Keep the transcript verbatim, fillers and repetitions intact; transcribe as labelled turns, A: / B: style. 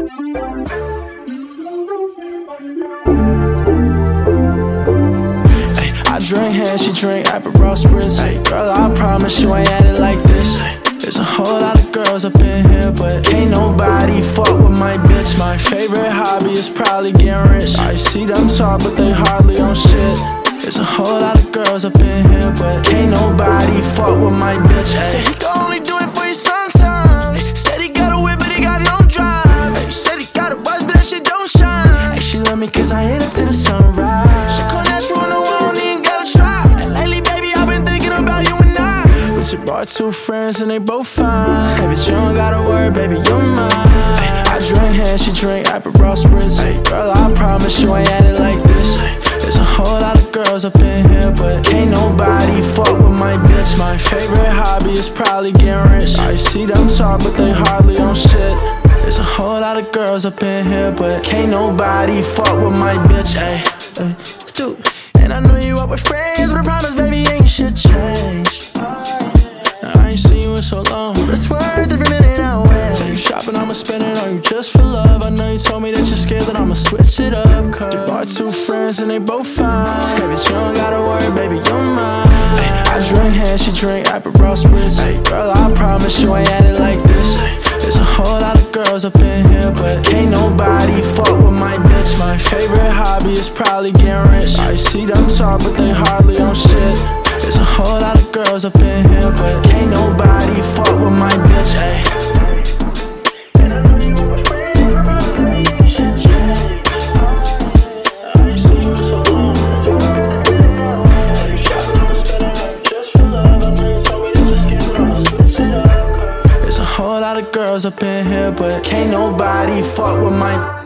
A: I drink hand, she drink Aperol Spritz. Ay, girl, I promise you ain't at it like this. There's a whole lot of girls up in here, but ain't nobody fuck with my bitch. My favorite hobby is probably getting rich. I see them talk, but they hardly on shit. There's a whole lot of girls up in here, but ain't nobody fuck with my bitch. Ay. Said he can only do it for you sometimes. Ay, said he got a whip, but he got no drive. Ay, said he got a watch, but that shit don't shine. Ay, she love me cause I hit it to the sunrise. She call natural on the wall, ain't gotta try. And lately, baby, I've been thinking about you and I. But you brought two friends and they both fine. Hey, but you don't gotta worry, baby, you're mine. Ay, I drink hand, she drink Aperol Spritz. Ay, girl, I promise you ain't at it like this. Ay, there's a whole lot of girls up in here, but ain't nobody fuck with my bitch. My favorite hobby is probably getting rich. I see them talk, but they hardly on shit. There's a whole lot of girls up in here, but can't nobody fuck with my bitch. Ay, ay, dude. And I know you up with friends, but I promise, baby, ain't shit changed. I ain't seen you in so long, but it's worth every minute I win. Take you shopping, I'ma spend it on you just for love. I know you told me that you're scared that I'ma switch it up, cause you bought two friends and they both fine. Hey, but you don't gotta worry, baby, you're mine. Ay, I drink hand, she drink Aperol Spritz. Ay, girl, I promise you ain't at it like this. Ay, there's a whole lot of girls up in here, but ain't nobody fuck with my bitch. My favorite hobby is probably getting rich. I see them talk, but they hardly on shit. There's a whole lot of girls up in here, but ain't nobody fuck with my bitch, ayy. There's a whole lot of girls up in here, but can't nobody fuck with my